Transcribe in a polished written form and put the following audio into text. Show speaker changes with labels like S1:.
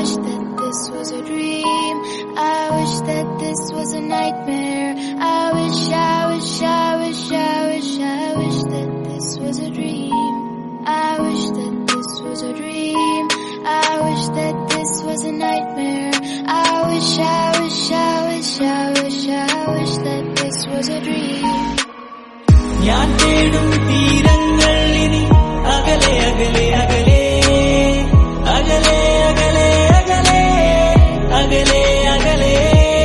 S1: wish that this was a dream. I wish that this was a nightmare. I wish that this was a dream. I wish that this was a dream. I wish that this was a nightmare. I wish that this was a dream.
S2: ഞാൻ തേടും തീര